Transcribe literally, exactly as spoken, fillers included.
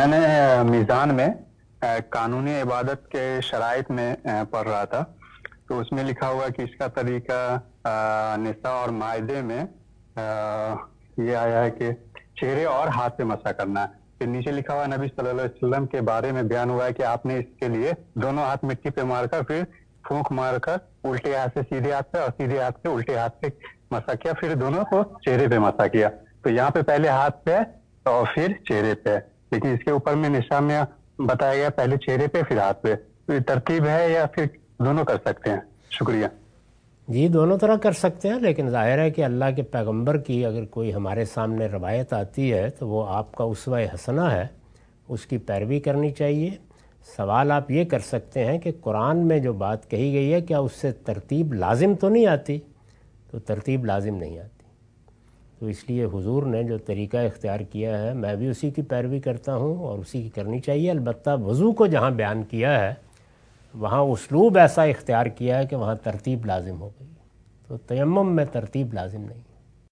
میں نے میزان میں قانونی عبادت کے شرائط میں پڑھ رہا تھا، تو اس میں لکھا ہوا کہ اس کا طریقہ نساء اور مائدے میں یہ آیا ہے کہ چہرے اور ہاتھ پہ مسح کرنا ہے. پھر نیچے لکھا ہوا نبی صلی اللہ علیہ وسلم کے بارے میں بیان ہوا ہے کہ آپ نے اس کے لیے دونوں ہاتھ مٹی پہ مار کر پھر پھونک مار کر الٹے ہاتھ سے سیدھے ہاتھ پہ اور سیدھے ہاتھ سے الٹے ہاتھ پہ مسح کیا، پھر دونوں کو چہرے پہ مسح کیا. تو یہاں پہ پہلے ہاتھ پہ اور پھر چہرے پہ، لیکن اس کے اوپر میں نساء میں بتایا گیا پہلے چہرے پہ پھر ہاتھ پہ. تو یہ ترتیب ہے یا پھر دونوں کر سکتے ہیں؟ شکریہ. جی دونوں طرح کر سکتے ہیں، لیکن ظاہر ہے کہ اللہ کے پیغمبر کی اگر کوئی ہمارے سامنے روایت آتی ہے تو وہ آپ کا اسوہ حسنہ ہے، اس کی پیروی کرنی چاہیے. سوال آپ یہ کر سکتے ہیں کہ قرآن میں جو بات کہی گئی ہے کیا اس سے ترتیب لازم تو نہیں آتی؟ تو ترتیب لازم نہیں آتی. تو اس لیے حضور نے جو طریقہ اختیار کیا ہے میں بھی اسی کی پیروی کرتا ہوں اور اسی کی کرنی چاہیے. البتہ وضو کو جہاں بیان کیا ہے وہاں اسلوب ایسا اختیار کیا ہے کہ وہاں ترتیب لازم ہو گئی، تو تیمم میں ترتیب لازم نہیں.